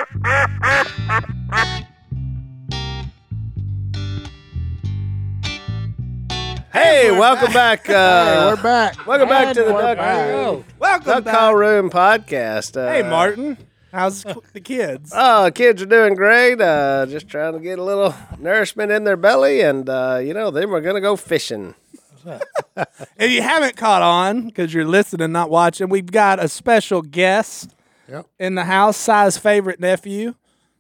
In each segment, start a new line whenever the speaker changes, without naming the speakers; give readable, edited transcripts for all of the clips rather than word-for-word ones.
Hey, welcome back.
We're back.
Welcome back to the
we're
Duck
back.
Room.
Welcome
Duck
back.
Call Room podcast.
Hey, Martin. How's the kids?
Oh, kids are doing great. Just trying to get a little nourishment in their belly, and then we're gonna go fishing.
If you haven't caught on, because you're listening, not watching, we've got a special guest in the house, Si's favorite nephew.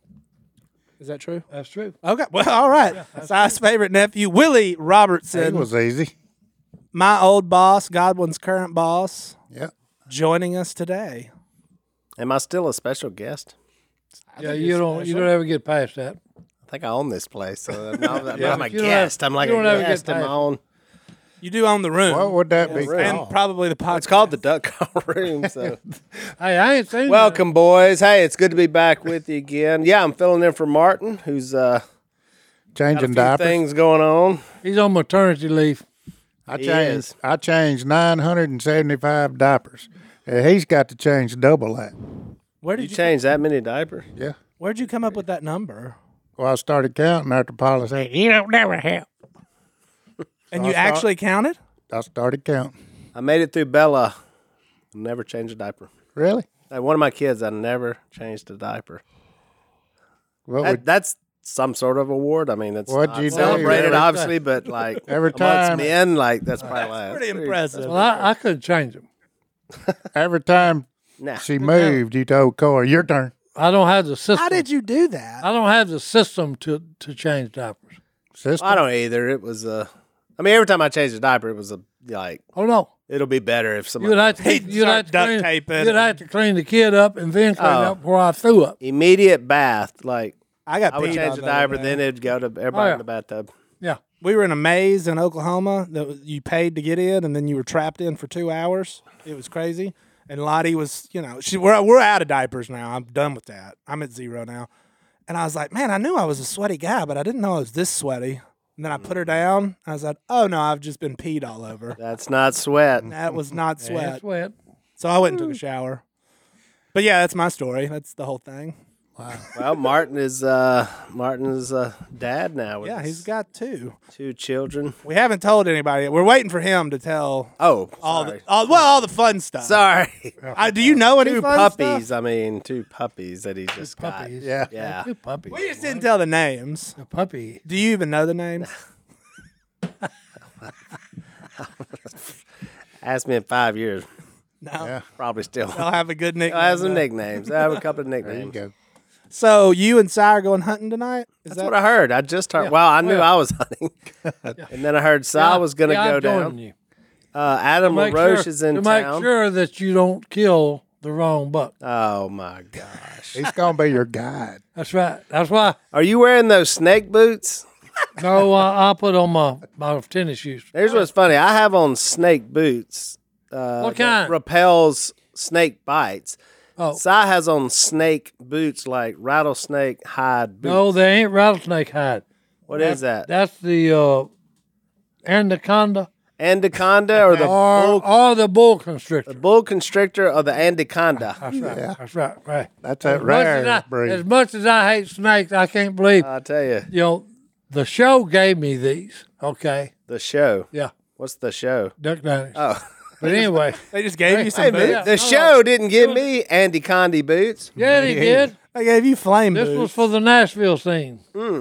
Is that true?
That's true.
Okay. Well, all right. Si's favorite nephew, Willie Robertson.
It was easy.
My old boss, Godwin's current boss,
Yeah.
joining us today.
Am I still a special guest?
Yeah, you don't ever get past that.
I think I own this place, so I'm not
Yeah,
I'm a
you don't
guest.
have-
I'm like
you
a
don't ever get
guest in my
past-
own.
You do own the room.
What would that be
and
called?
probably the podcast.
It's called the Duck Call Room. So
Hey, I ain't seen
welcome, boys. Hey, it's good to be back with you again. Yeah, I'm filling in for Martin, who's got a
Changing
few
diapers.
things going on.
that. He's on maternity leave.
I
He
changed.
is.
I changed 975 diapers. He's got to change double that.
Where
You
did you
change that many diapers?
Yeah.
Where'd you come up with that number?
Well, I started counting after Paula said, "You don't never help."
And you actually counted?
I started counting.
I made it through Bella. Never changed a diaper.
Really?
Like one of my kids, I never changed a diaper.
Well,
That's some sort of award. I mean, it's
What'd
not
you do?
celebrated,
Every
obviously, but like
Every
amongst
time-
men, like that's probably
Pretty impressive.
Well, I couldn't change him.
every time
Nah.
she moved, you told Corey, "Your turn."
I don't have the system.
How did you do that?
I don't have the system to change diapers.
Sister.
I don't either. It was I mean, every time I changed a diaper, it was like
Oh no,
it'll be better if
you
somebody
would have to.
He'd
You'd have to
start
clean,
duct taping.
You'd have to clean the kid up and then clean
Oh.
up before I threw up.
immediate bath. Like
I got
I would
peed
change
on
the
the other
diaper,
day.
then it'd go to everybody
Oh, yeah.
in the bathtub.
Yeah.
We were in a maze in Oklahoma that you paid to get in, and then you were trapped in for 2 hours. It was crazy. And Lottie was, we're out of diapers now. I'm done with that. I'm at 0 now. And I was like, man, I knew I was a sweaty guy, but I didn't know I was this sweaty. And then I put her down. And I was like, oh no, I've just been peed all over.
That's not sweat.
That was not sweat.
That's wet.
So I went and took a shower. But yeah, that's my story. That's the whole thing.
Well, Martin is dad now. With
Yeah, he's
his
got 2.
2 children.
We haven't told anybody. We're waiting for him to tell
Oh,
all
sorry.
all the fun stuff.
Sorry.
Do you know any
2
fun
puppies.
stuff?
I mean, 2 puppies that he just got.
Puppies.
Yeah.
Yeah.
Two puppies.
We just didn't tell the names.
The puppy.
Do you even know the names?
Ask me in 5 years.
No.
Yeah.
Probably still.
They'll have a good nickname.
I have some
though.
nicknames. I have a couple of
There you
nicknames.
go.
So you and Si are going hunting tonight? Is
That's what I heard. I just heard.
Yeah.
Well, I knew
Yeah.
I was hunting, and then I heard Sal was going to
Yeah,
go
I'm joining
down.
you.
Adam
Make
LaRoche
sure-
is in
to
town.
make sure that you don't kill the wrong buck.
Oh my gosh!
He's gonna be your guide.
That's right. That's why.
Are you wearing those snake boots?
No, I'll put on my tennis shoes.
Here's what's funny. I have on snake boots.
What
that
kind?
repels snake bites.
Oh.
Si has on snake boots, like rattlesnake hide boots.
No, they ain't rattlesnake hide.
What is that?
That's the anaconda
Anaconda or the
or the bull constrictor.
bull constrictor or the anaconda?
That's right.
Yeah.
That's right. Right.
That's that
As
rare breed.
much as I hate snakes, I can't believe
I'll tell you,
the show gave me these. Okay.
the show.
Yeah.
What's the show?
Duck Dynasty.
Oh,
But anyway,
They just gave you
hey,
some
man,
boots.
the show didn't give me anaconda boots.
yeah, he did.
They gave you flame
This
boots.
was for the Nashville scene.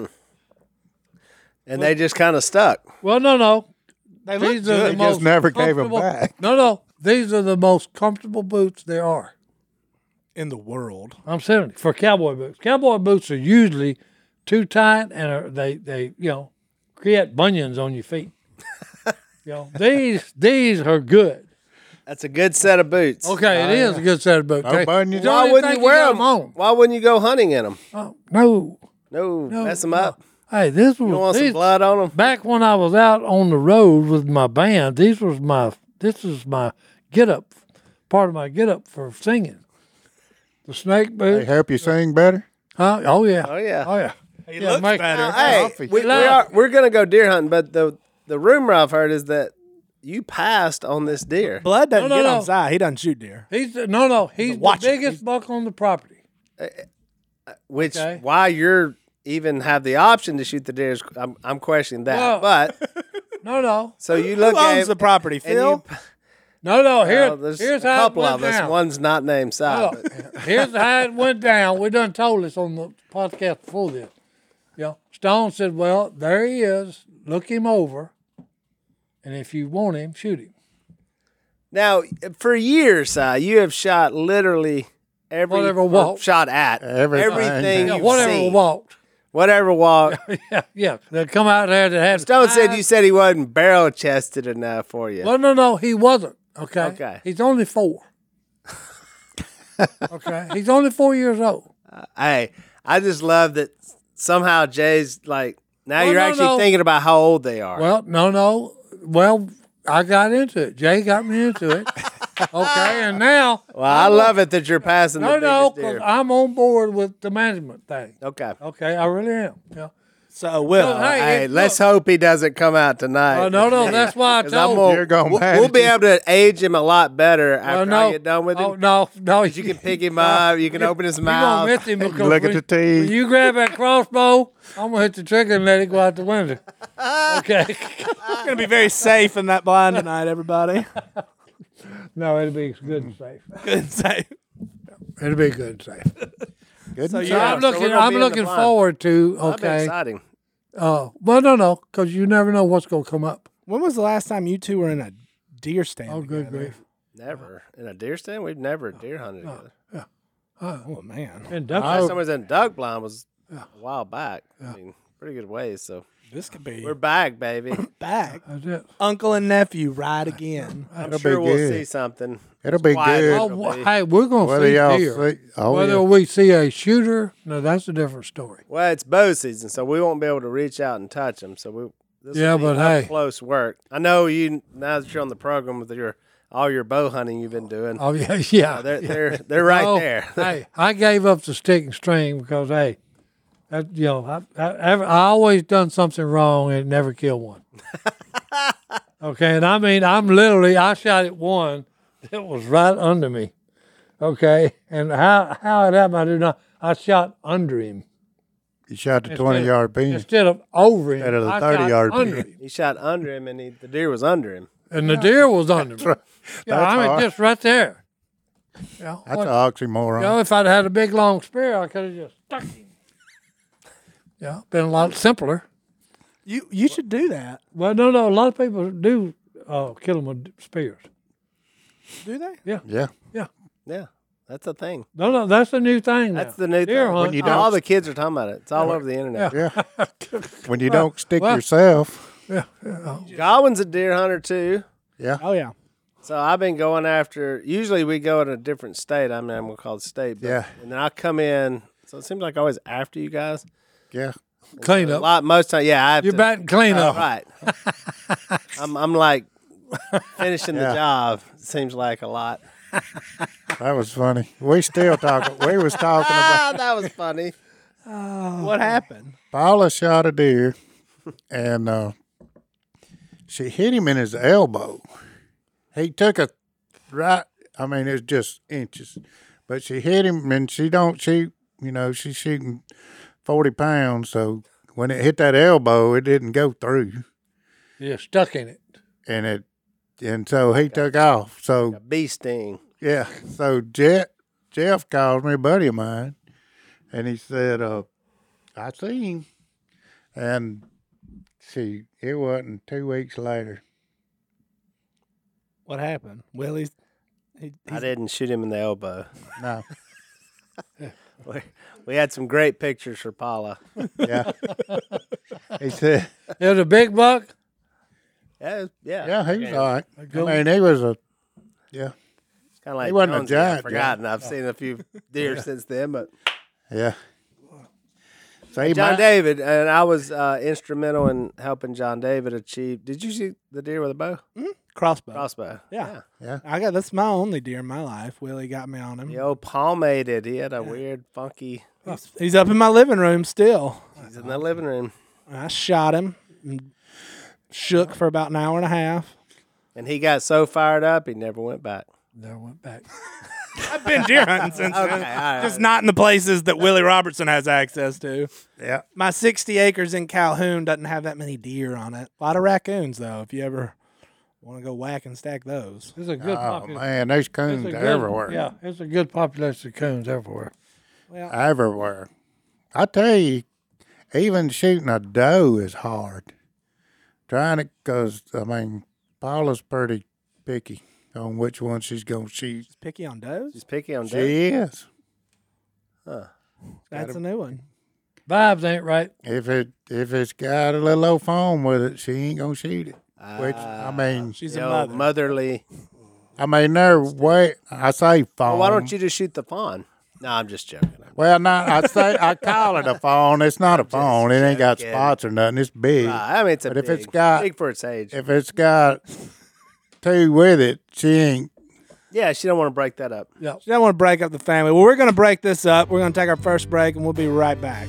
And they just kind of stuck.
Well, no.
They look
These are the
good.
They just
most
never gave 'em
comfortable-
back.
No. These are the most comfortable boots there are.
in the world.
I'm saying for cowboy boots. Cowboy boots are usually too tight and they create bunions on your feet. These are good.
That's a good set of boots.
Okay, it is a good set of boots.
No
Okay?
bunions.
Don't
Why
even
wouldn't
think
you wear
got
them?
on.
Why wouldn't you go hunting in them?
Oh, no.
No,
No,
mess them
no.
up.
Hey, this
You don't want
was
some
these,
blood on them?
back when I was out on the road with my band. This is my get up, part of my get up for singing. The snake
They
boot.
help you sing better.
Huh? Oh yeah.
Oh yeah.
Oh yeah.
He
Yeah,
looks
Mike-
better.
Hey,
Coffee.
we're gonna go deer hunting, but the rumor I've heard is that you passed on this deer.
Blood doesn't
No,
get
no.
on Si. He doesn't shoot deer.
He's the biggest
watcher.
buck on the property.
which
Okay.
why you're even have the option to shoot the deer. I'm questioning that.
Well,
but
No.
so you
Who
look at
owns the property,
and
Phil?
No.
there's
Here's
a
how
couple
it
of
went
us.
down.
One's not named Si.
Oh,
but-
here's how it went down. We done told this on the podcast before this. Yeah. Stone said, well, there he is. Look him over. And if you want him, shoot him.
Now, for years, Si, you have shot literally
Whatever
or
walked.
shot at
Everything.
everything
Yeah,
you've
Whatever
seen.
walked.
Whatever walked.
Yeah. They come out there that had.
Stone said you said he wasn't barrel chested enough for you.
Well, no, he wasn't. Okay.
Okay.
He's only 4. Okay. He's only 4 years old.
Hey, I just love that somehow Jay's like, now
Well,
you're
no,
actually
no.
thinking about how old they are.
Well, no. Well, I got into it. Jay got me into it. Okay. And now.
Well, I love it that you're passing the
No,
biggest
because
deer.
I'm on board with the management thing.
Okay.
Okay, I really am. Yeah.
So, Will,
No, hey,
Hey,
it-
let's
look.
hope he doesn't come out tonight.
Oh, no. That's why I
'Cause I'm
told
gonna-
you.
You're going
we'll,
mad
we'll
at
be
you.
able to age him a lot better after
Oh,
I
no.
get done with him.
Oh, no.
You can pick him up. You can open his
You're going
mouth.
to miss him because
Look at
when,
the teeth.
when you grab that crossbow, I'm going to hit the trigger and let it go out the window. Okay.
it's going to be very safe in that blind tonight, everybody.
No, it'll be good and safe.
Good and safe.
It'll be good and safe.
Good
So
and
you-
So
Yeah,
I'm
so
looking.
we're gonna
I'm
be in the
looking
blind.
forward to.
That'd be
Okay.
exciting.
Well, no, because you never know what's going to come up.
When was the last time you two were in a deer stand?
Oh, good
together?
grief!
Never. In a deer stand? We've never deer hunted together.
Oh, man.
And
Last
duck.
time I was in duck blind was a while back. I mean, pretty good ways. So
This could be
we're back, baby.
back.
That's it.
Uncle and nephew ride again.
I'm
That'll
sure
be
we'll
good.
see something.
It'll be
Quiet.
good.
Oh,
It'll be-
hey, we're going to
Whether
see
y'all
deer.
see, oh
Whether
yeah.
we see a shooter, no, that's a different story.
Well, it's bow season, so we won't be able to reach out and touch them. So this
Yeah,
will be
but
up
hey.
close work. I know you now that you're on the program with all your bow hunting you've been doing.
Oh yeah, yeah.
They're right
Oh,
there.
Hey, I gave up the stick and string because hey, that, I always done something wrong and never killed one. Okay, and I mean I shot at one that was right under me. Okay, and how it happened I do not. I shot under him
You shot the
Instead-
20-yard pin.
instead of over him.
Instead of the
I shot
30-yard
under
pin.
him,
He shot under him, and the deer was under him.
and the deer was under me. Yeah,
That's
I mean
hard.
just right there. Yeah,
That's
what-
an oxymoron.
You know, if I'd had a big long spear, I could have just stuck him. Yeah, been a lot simpler.
You should do that.
Well, no, a lot of people do kill them with spears.
Do they?
Yeah.
Yeah, that's a thing.
No, that's the new thing now.
That's the new
Deer
thing.
hunt.
you
All
don't-
the kids are talking about it. It's all over the internet.
Yeah. When you don't stick
well-
yourself.
Godwin's a deer hunter too.
Yeah.
Oh, yeah.
So I've been going after. Usually we go in a different state. I'm gonna call it state. But,
Yeah.
And then I come in. So it seems like always after you guys.
Yeah.
Clean
A
up.
lot most time. Yeah, I have
You're
to.
batting clean up.
Right. I'm like finishing the
Yeah.
job. Seems like a lot.
That was funny. We still talking. We was talking about
That was funny.
What happened?
Paula shot a deer and she hit him in his elbow. He took a right, I mean, it was just inches, but she hit him and she's shooting 40 pounds. So when it hit that elbow, it didn't go through
You're stuck in it.
and so he took off. So
A bee sting.
yeah, so Jeff calls me, a buddy of mine, and he said, I see him. And it wasn't 2 weeks later.
What happened? Willie's.
I didn't shoot him in the elbow.
No,
We had some great pictures for Paula.
yeah. He said,
It was a big buck.
Yeah.
yeah, he was all right. I
Good.
mean, he was yeah,
It's kind of like
He wasn't a
Jonesy. I've
giant,
forgotten. I've seen a few deer since then, but
yeah. So he
John
might,
David, and I was instrumental in helping John David achieve. Did you shoot the deer with a bow?
Crossbow.
Crossbow.
Yeah.
yeah.
That's my only deer in my life. Willie got me on him.
The old pomaded. He had a weird, funky.
He's up in my living room still.
He's in the living room,
I shot him and shook for about an hour and a half.
and he got so fired up he never went back.
Never went back.
I've been deer hunting since then.
all right.
Just not in the places that Willie Robertson has access to.
Yeah.
My 60 acres in Calhoun doesn't have that many deer on it. A lot of raccoons, though, if you ever want to go whack and stack those.
It's a good
Oh
population.
man, there's
It's
coons
a good,
everywhere.
Yeah, it's a good population of coons everywhere.
Everywhere. I tell you, even shooting a doe is hard. Trying it, because, I mean, Paula's pretty picky on which one she's going to shoot.
Picky on does?
She's picky on does.
She is.
That's a new one.
Vibes ain't right.
If it's got a little old foam with it, she ain't going to shoot it. Which, I mean,
She's
The
a
old
mother.
motherly.
they're way, I say foam.
Well, why don't you just shoot the fawn? No, I'm just joking.
Well, no, I call it a fawn. It's not a fawn. It ain't got
joking.
spots or nothing. It's big.
I mean, it's a
But if
big,
it's got-
big for its age.
If it's got two with it, she ain't.
Yeah, she don't want to break that up.
She don't want to break up the family. Well, we're going to break this up. We're going to take our first break, and we'll be right back.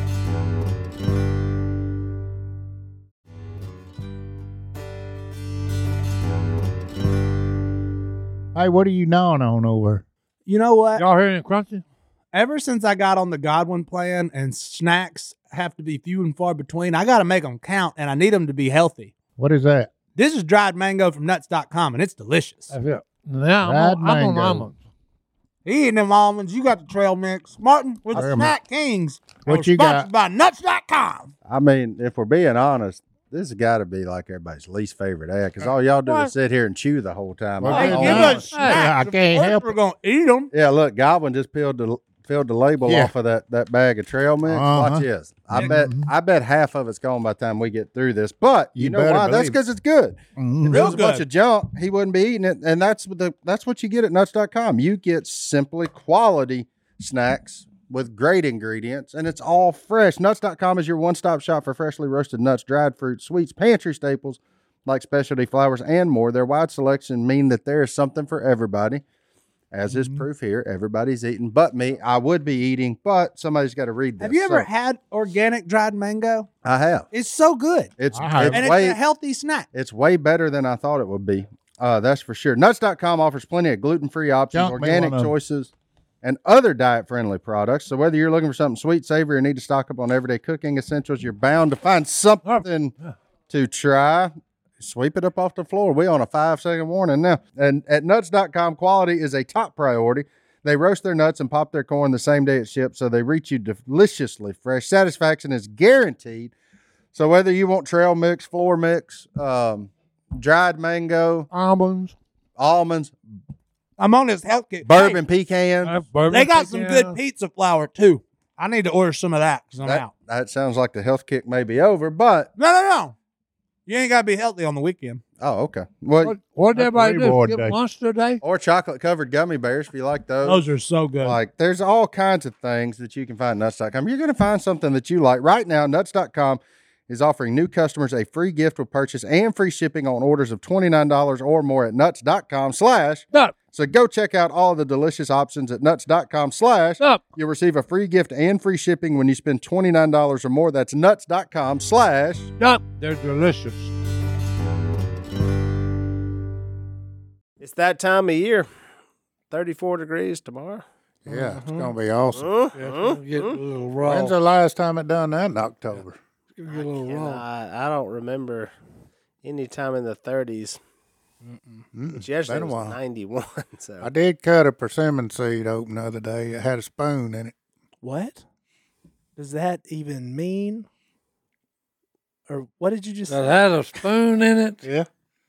Hey, what are you gnawing on over?
You know what?
Y'all hearing it crunching?
Ever since I got on the Godwin plan and snacks have to be few and far between, I got to make them count, and I need them to be healthy.
What is that?
This is dried mango from nuts.com, and it's delicious.
That's it. Now
Dried
I'm on
mango.
almonds.
He eating them almonds. You got the trail mix. Martin, with the
Herman.
Snack Kings.
What
We're
you got?
sponsored by nuts.com.
I mean, if we're being honest, this has got to be like everybody's least favorite ad because all y'all do is sit here and chew the whole time.
Well,
Hey,
Oh,
give
no.
us
Hey,
snacks.
I can't
Of course
help
We're going to eat them.
Yeah, look, Goblin just filled the label
Yeah.
off of that bag of trail mix.
Uh-huh.
Watch this. I bet half of it's gone by the time we get through this. But you
You
know
better
why? That's
believe it.
because it's good.
Mhm.
If it
Real
was a bunch
good.
of junk, he wouldn't be eating it. And that's what you get at nuts.com. You get simply quality snacks with great ingredients, and it's all fresh. Nuts.com is your one-stop shop for freshly roasted nuts, dried fruit, sweets, pantry staples like specialty flours, and more. Their wide selection mean that there is something for everybody. As is proof here, everybody's eating but me. I would be eating, but somebody's got to read this.
Have you ever
So,
had organic dried mango?
I have.
It's so good.
It's,
I have.
it's
And it's
way
a healthy snack.
it's way better than I thought it would be. That's for sure. Nuts.com offers plenty of gluten-free options,
Jump me
organic
one of 'em.
choices, and other diet-friendly products. So whether you're looking for something sweet, savory, or need to stock up on everyday cooking essentials, you're bound to find something to try. Sweep it up off the floor. We on a 5-second warning now. And at nuts.com, quality is a top priority. They roast their nuts and pop their corn the same day it ships, so they reach you deliciously fresh. Satisfaction is guaranteed. So whether you want trail mix, floor mix, dried mango,
Almonds.
almonds,
I'm on this health kick.
bourbon pecan,
Hey, they got some good pizza flour, too. I need to order some of that because I'm
that,
out.
that sounds like the health kick may be over, but
No. You ain't got to be healthy on the weekend.
oh, okay. Well,
What did everybody do?
reward
Get
day.
lunch today?
or chocolate covered gummy bears if you like those.
Those are so good.
Like, there's all kinds of things that you can find at nuts.com. You're going to find something that you like. Right now, nuts.com is offering new customers a free gift with purchase and free shipping on orders of $29 or more at nuts.com/.
Stop.
So go check out all the delicious options at nuts.com/.
Stop.
You'll receive a free gift and free shipping when you spend $29 or more. That's nuts.com/.
Stop. They're delicious.
It's that time of year. 34 degrees tomorrow.
Yeah, it's gonna be awesome.
Yeah, it's gonna get a little raw.
When's the last time it done that in October?
It's gonna get a little
And
raw.
I don't remember any time in the 30s. Which yesterday
been a
was
while.
91. So
I did cut a persimmon seed open the other day. It had a spoon in it.
What does that even mean? Or what did you just
That
say?
had a spoon in it.
Yeah.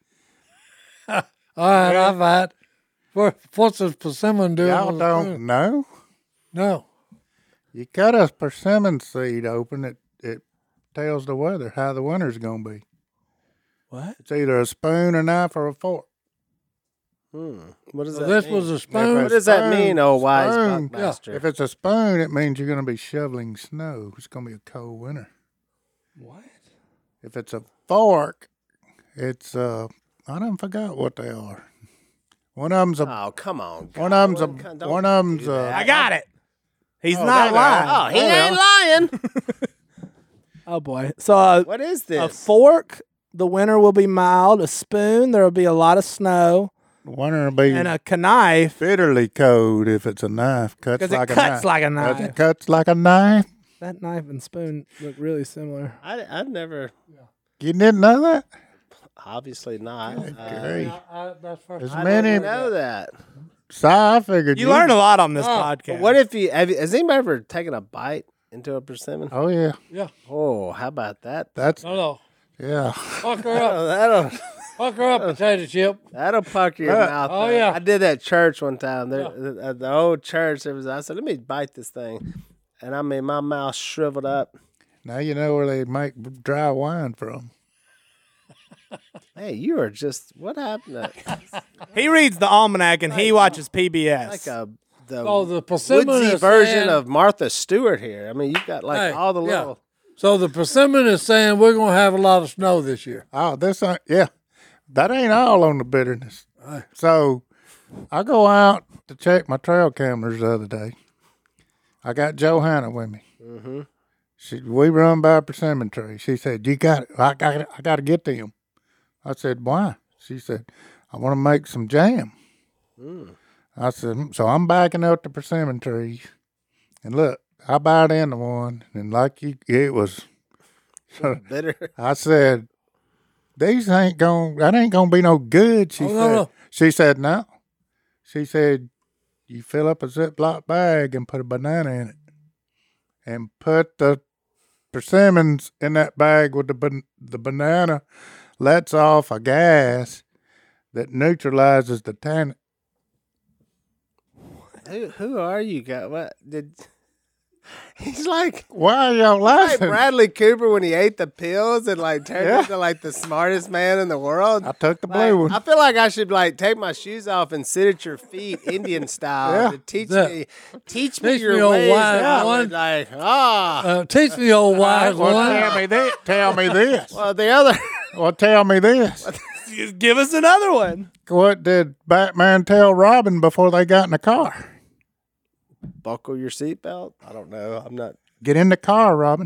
All right, I've had. What's a persimmon doing?
Y'all
with a
don't
spoon?
know?
No.
You cut a persimmon seed open, it tells the weather, how the winter's gonna be.
What?
It's either a spoon, a knife, or a fork.
what does
So
that
this
mean?
was a spoon.
What does that mean, oh wise
spoon.
buckmaster?
If it's a spoon, it means you're gonna be shoveling snow. It's gonna be a cold winter.
What?
If it's a fork, it's I done forgot what they are. One of them's a
Oh, come on.
one of them's a
God, don't
one of
do
them's
that.
I got it. He's
Oh,
not
there
lying.
they are.
Oh, he ain't lying.
Oh boy. So
What is
a
this?
fork, the winter will be mild. A spoon, there will be a lot of snow.
Winter will be
And a knife,
bitterly cold if it's a knife. Cuts
'cause it
like a
cuts
knife.
like a
'Cause
knife.
it cuts like a knife.
That knife and spoon look really similar.
I never,
You didn't know that?
obviously not.
Great.
That's first.
As
I
many.
didn't know that.
So I figured
You learn a lot on this
Oh,
podcast.
What if has anybody ever taken a bite into a persimmon?
Oh yeah,
Yeah.
Oh, how about that?
that's
No.
yeah.
Fuck her up.
That'll
Fuck her up, potato chip.
that'll pucker your mouth.
Oh,
up.
yeah.
I did that at church one time. At the old church, I said, let me bite this thing, and I mean, my mouth shriveled up.
Now you know where they make dry wine from.
Hey, you are just what happened?
He reads the almanac and he watches PBS.
Like the
Oh, the persimmon
woodsy
is
version
saying-
of Martha Stewart here. I mean, you got like
Hey,
all the
yeah.
little.
So the persimmon is saying we're going to have a lot of snow this year.
Oh, this ain't yeah. That ain't all on the bitterness. So I go out to check my trail cameras the other day. I got Johanna with me. Mm-hmm. We run by a persimmon tree. She said, "You got it. I got to get them." I said, "Why?" She said, "I want to make some jam." I said, "So I'm backing up the persimmon trees, and look, I bite into one, and like it was."
Bitter.
I said, "These that ain't gonna be no good." She
Oh,
said.
no.
She said, "No." She said, "You fill up a Ziploc bag and put a banana in it, and put the persimmons in that bag with the banana lets off a gas that neutralizes the tannin."
Who are you guys? What did? He's like
Why are y'all
like
laughing?
Bradley Cooper when he ate the pills and like turned
Yeah.
into like the smartest man in the world.
I took the
Like,
blue one.
I feel like I should like take my shoes off and sit at your feet, Indian style,
Yeah.
to teach
That-
me
Teach
your
me, old
ways.
wise
Yeah,
one.
like
Teach me, old wise
Well,
one.
tell me this. Tell me this.
well, the other.
Well, tell me this.
Just give us another one.
What did Batman tell Robin before they got in the car?
Buckle your seatbelt. I don't know. I'm not.
Get in the car, Robin.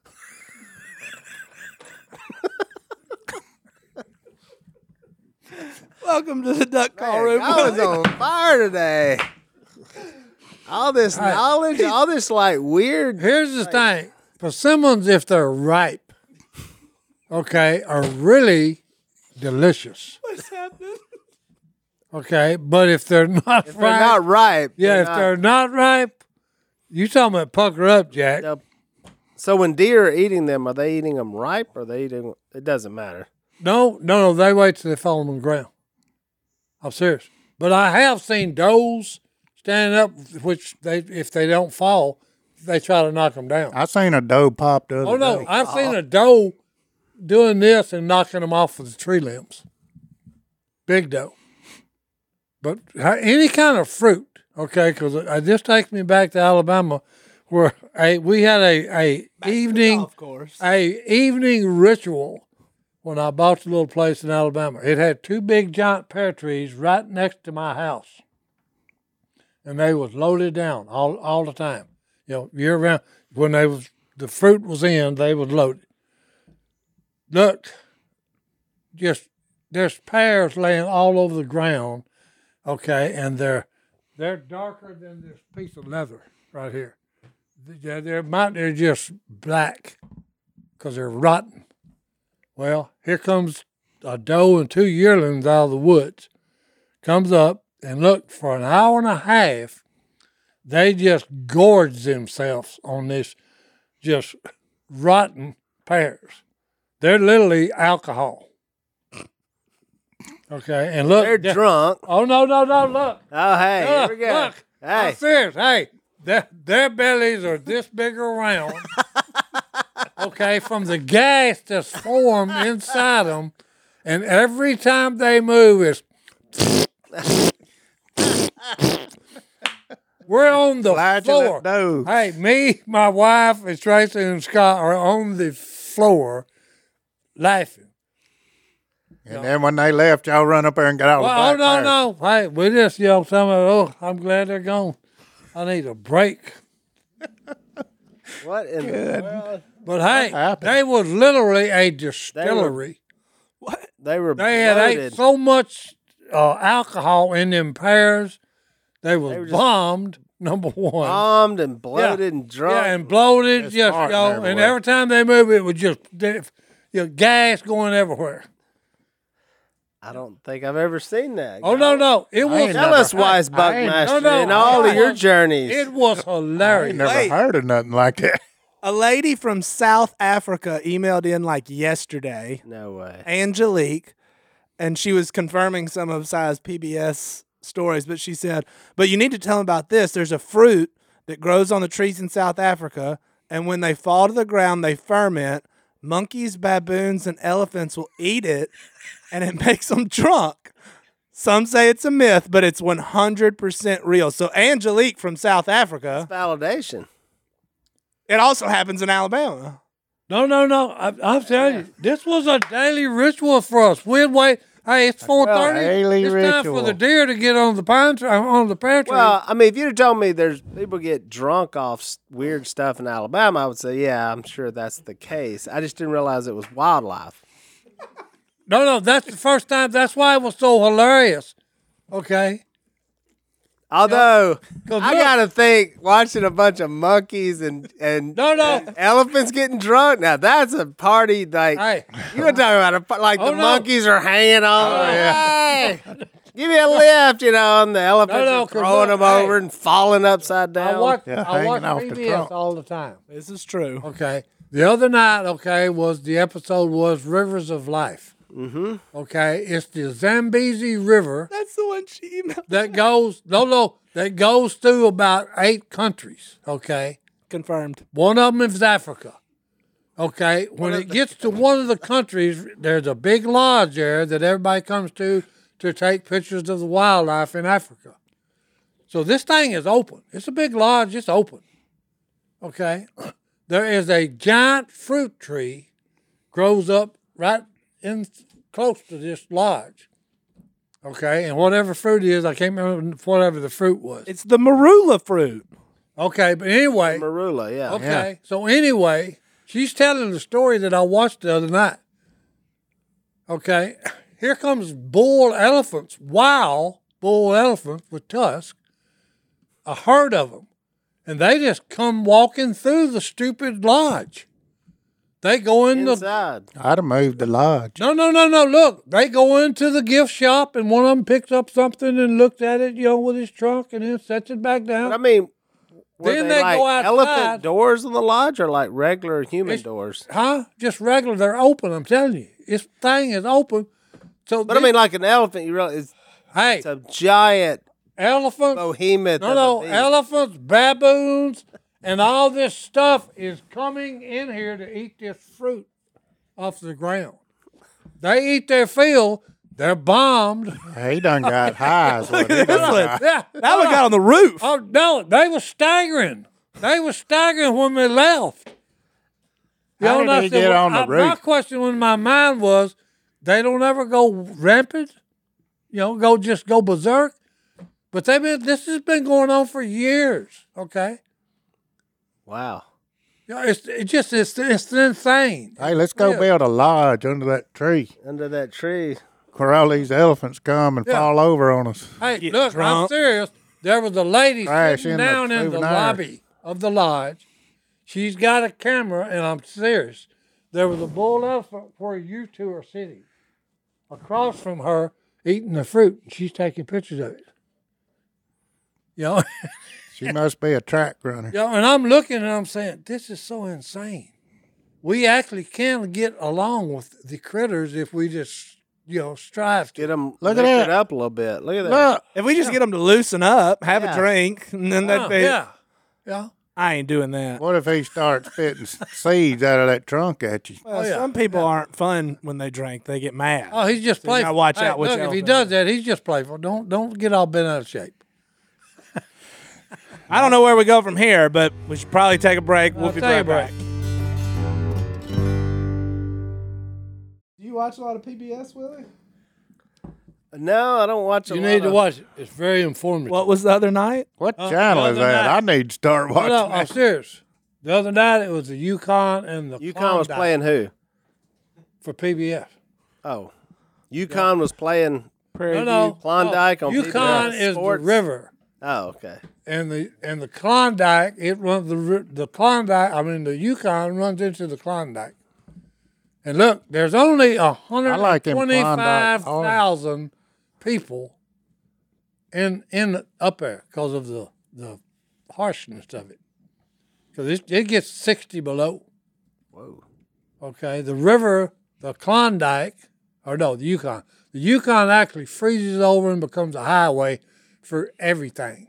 Welcome to the duck call
Man,
room.
I was on fire today. All this knowledge, all this like weird.
Here's the thing. Persimmons, if they're ripe, okay, are really delicious.
What's happening?
Okay, but if they're not ripe,
They're not ripe.
yeah,
They're
if
not-
they're not ripe, you talking about pucker up, Jack.
Yep. So when deer are eating them, are they eating them ripe or are they eating? It doesn't matter.
No, they wait till they fall on the ground. I'm serious. But I have seen does standing up, which if they don't fall, they try to knock them down.
I seen a doe pop the other
Oh no,
day.
I've seen a doe doing this and knocking them off with the tree limbs. Big doe. But any kind of fruit, okay? Because this takes me back to Alabama, where we had a evening
Of course.
evening ritual when I bought the little place in Alabama. It had two big giant pear trees right next to my house, and they was loaded down all the time. You know, year round. When the fruit was in, they was loaded. Look, just there's pears laying all over the ground, okay, and they're darker than this piece of leather right here. They're just black because they're rotten. Well, here comes a doe and two yearlings out of the woods. Comes up and look, for an hour and a half, they just gorge themselves on this just rotten pears. They're literally alcohol. Okay, and look.
They're drunk.
Oh, no, look.
Oh, hey, here
Look,
we go.
look.
Hey,
I'm serious. Hey, their bellies are this big around. Okay, from the gas that's formed inside them, and every time they move, it's. We're on the floor.
Flatulent doe.
Hey, me, my wife, and Tracy and Scott are on the floor laughing.
And then when they left, y'all run up there and got out
Well,
of the back.
no. Hey, we just yelled something. Oh, I'm glad they're gone. I need a break.
what in the world?
But hey,
happened?
they was literally a distillery.
They were
They had
bloated.
ate so much alcohol in them pears. They
were
was
just
bombed. Number one,
bombed and bloated and drunk.
yeah, and bloated.
It's
Just
farting
and
everywhere.
every time they move, it was just gas going everywhere.
I don't think I've ever seen that.
Oh no, it
I
was.
ain't
Tell us, Wise Buckmaster, in all of your journeys.
It was
I ain't
hilarious.
never
Wait.
heard of nothing like that.
A lady from South Africa emailed in like yesterday,
No way.
Angelique, and she was confirming some of Si's PBS stories, but she said, but you need to tell them about this. There's a fruit that grows on the trees in South Africa, and when they fall to the ground, they ferment. Monkeys, baboons, and elephants will eat it, and it makes them drunk. Some say it's a myth, but it's 100% real. So Angelique from South Africa,
Validation.
it also happens in Alabama.
No. I'm telling you, this was a daily ritual for us. We'd wait. Hey, it's 4:30.
daily
It's time for
ritual.
the deer to get on the pine tree, on the pear tree.
Well, I mean, if you'd have told me there's people get drunk off weird stuff in Alabama, I would say, yeah, I'm sure that's the case. I just didn't realize it was wildlife.
No, that's the first time. That's why it was so hilarious. Okay.
Although,
'Cause
I
look-
got to think, watching a bunch of monkeys and
No.
elephants getting drunk, now that's a party. Like,
Hey.
you were talking about like
Oh,
the
no.
monkeys are hanging on.
Oh,
Hey, give me a lift, and the elephants
No,
are
'cause
throwing
look,
them
hey.
over and falling upside down.
I watch
hanging off the
PBS
trunk.
all the time.
This is true.
Okay. The other night, the episode was Rivers of Life. Mm-hmm. Okay. It's the Zambezi River
That's the one she emailed.
that goes through about 8 countries. Okay.
Confirmed.
One of them is Africa. Okay. When it gets to one of the countries, there's a big lodge there that everybody comes to take pictures of the wildlife in Africa. So this thing is open. It's a big lodge. It's open. Okay. There is a giant fruit tree grows up right in close to this lodge. Okay. And whatever fruit it is, I can't remember whatever the fruit was.
It's the marula fruit.
Okay. But anyway.
Marula, yeah.
Okay. So anyway, she's telling the story that I watched the other night. Okay. Here comes bull elephants, wild bull elephants with tusks, a herd of them. And they just come walking through the stupid lodge. They go in the...
Inside.
I'd have moved the lodge.
No. Look, they go into the gift shop and one of them picks up something and looks at it, with his trunk and then sets it back down.
But I mean, were
Then
they
they
like
go outside.
elephant doors in the lodge or like regular human
It's-
doors?
Huh? Just regular. They're open, I'm telling you. This thing is open. So
But I mean, like an elephant, you realize
hey,
it's a giant
elephants,
behemoth. of a
no,
beast.
elephants, baboons, and all this stuff is coming in here to eat this fruit off the ground. They eat their fill. They're bombed.
He done got high. Is what he
This
done
one.
got.
Yeah.
That one got on the roof.
Oh no, they were staggering. They were staggering when they left.
How
and
did
I
he
said,
get on the
My
roof?
question in my mind was, they don't ever go rampant, go berserk. But this has been going on for years. Okay,
Wow.
it's insane.
Hey, let's go
Yeah.
build a lodge under that tree
Under that tree.
where all these elephants come and
Yeah.
fall over on us.
Hey,
Get
look, I'm
drunk.
serious. There was a lady
Crash
sitting
in the
down in the
souvenir.
lobby of the lodge. She's got a camera, and I'm serious. There was a bull elephant where you two are sitting, across from her, eating the fruit, and she's taking pictures of it.
She must be a track runner.
And I'm looking and I'm saying, this is so insane. We actually can get along with the critters if we just, strive to.
Get them
Look at
lifted
that.
up a little bit. Look at that.
Look,
If we just get them to loosen up, have
Yeah.
a drink, and then they'd be,
Yeah.
I ain't doing that.
what if he starts spitting seeds out of that trunk at you?
Well,
yeah.
some people aren't fun when they drink. They get mad.
Oh, he's just
you
playful.
gotta watch
Hey,
out which
look, if he
elephant
does
it
that, he's just playful. Don't get all bent out of shape.
I don't know where we go from here, but we should probably take a break. We'll
I'll
be
take a
right
break.
back. Do you watch a lot of PBS, Willie?
No, I don't watch a
You
lot
need to
of-
watch it. It's very informative.
What was the other night?
What channel is
other
that?
night-
I need to start watching
No, I'm
that.
serious. The other night it was the Yukon and the
UConn was
Klondike
playing who?
for PBS.
Oh. UConn was playing
Prairie
No.
View.
Klondike on
Yukon
PBS
is
Sports.
the river.
Oh, okay.
And the Klondike, it runs the Klondike. I mean, the Yukon runs into the Klondike. And look, there's only
like them Klondike
125,000 people in up there because of the harshness of it. Because it gets 60 below.
Whoa.
Okay, the river, the Klondike, or no, the Yukon. The Yukon actually freezes over and becomes a highway for everything.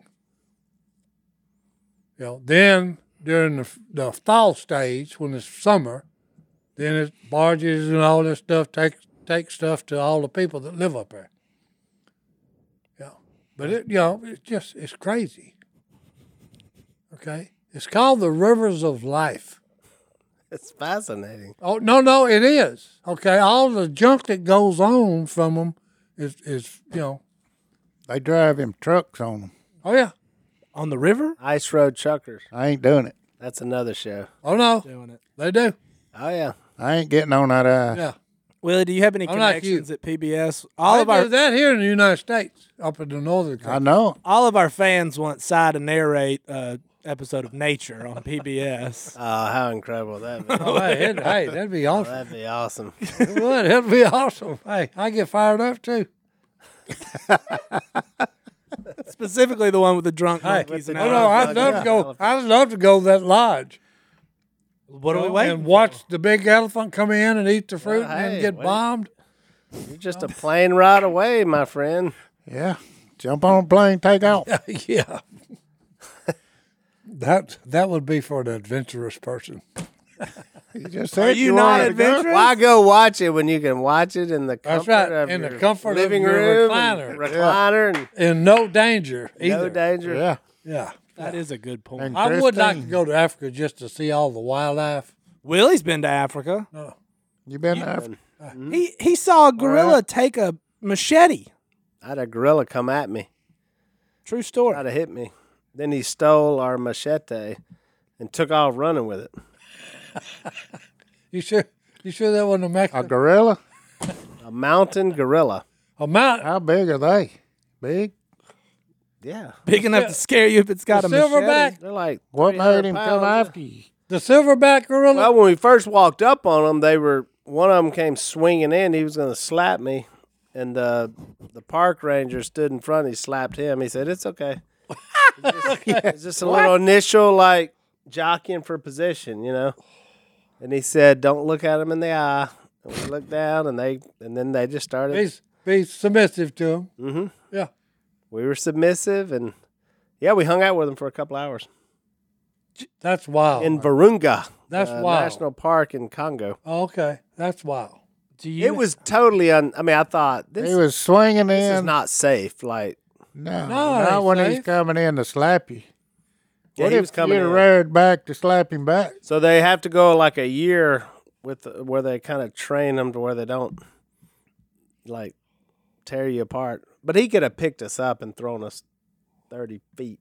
Then during the thaw stage, when it's summer, then it's barges and all this stuff take stuff to all the people that live up there. Yeah, but it's crazy. Okay, it's called the Rivers of Life.
It's fascinating.
Oh no, it is. Okay, all the junk that goes on from them is
They drive them trucks on them.
Oh yeah.
On the river?
Ice Road Truckers.
I ain't doing it.
That's another show.
Oh no,
Doing it.
they do.
Oh, yeah.
I ain't getting on that ice.
Yeah.
Willie, do you have any
I'm like
connections
you.
at PBS? All
They
of our
do that here in the United States, up in the northern
I
country.
know.
all of our fans want Cy to narrate episode of Nature on PBS.
Oh, how incredible that would be.
Oh, hey, that'd be awesome.
That'd be awesome.
It would. That'd be awesome. Hey, I get fired up too.
Specifically the one with the drunk
Hey,
monkeys. And
oh no, I'd love to go. I'd love to go to that lodge.
What are we waiting
And watch the big elephant come in and eat the fruit
Well,
and then
hey,
get
wait.
bombed.
You're just a plane ride away, my friend.
Yeah. Jump on a plane, take off.
Yeah. That would be for an adventurous person.
You just said
you
you
not
wanted to go.
adventurous?
Why go watch it when you can watch it in the comfort
That's right,
of
in the
your
comfort of
living
your
room,
recliner.
and recliner, and
In no danger either.
no danger.
Yeah.
Yeah.
That is a good point.
And
I would like to
Christine,
go to Africa just to see all the wildlife.
Willie's been to Africa.
You been to Africa?
He saw a gorilla take a machete.
I had a gorilla come at me,
True story.
try to hit me. Then he stole our machete and took off running with it.
You sure that wasn't a
A
Mexican?
gorilla?
A mountain gorilla.
A mountain.
How big are they? Big?
Yeah.
Big enough to scare you if it's got a
Silverback.
machete.
They're like
What
300
made him come
pounds.
after you?
The silverback gorilla.
Well, when we first walked up on them, one of them came swinging in. He was going to slap me, and the park ranger stood in front. He slapped him. He said, "It's okay." It's just a little initial like jockeying for position, And he said, "Don't look at him in the eye." And we looked down, and then they just started.
Be submissive to him.
Mm-hmm.
Yeah.
We were submissive, and we hung out with him for a couple hours
That's wild.
in Virunga.
That's wild.
National Park in Congo.
Oh, okay. That's wild.
Do you?
It was totally I thought
He
this
was swinging
is
in.
not safe. Like,
No,
No, it
not
ain't
when he's
safe.
coming in to slap you.
yeah,
What
he
if
was coming
you'd
in.
reared back to slap him back?
So they have to go like a year where they kind of train them to where they don't like tear you apart. But he could have picked us up and thrown us 30 feet.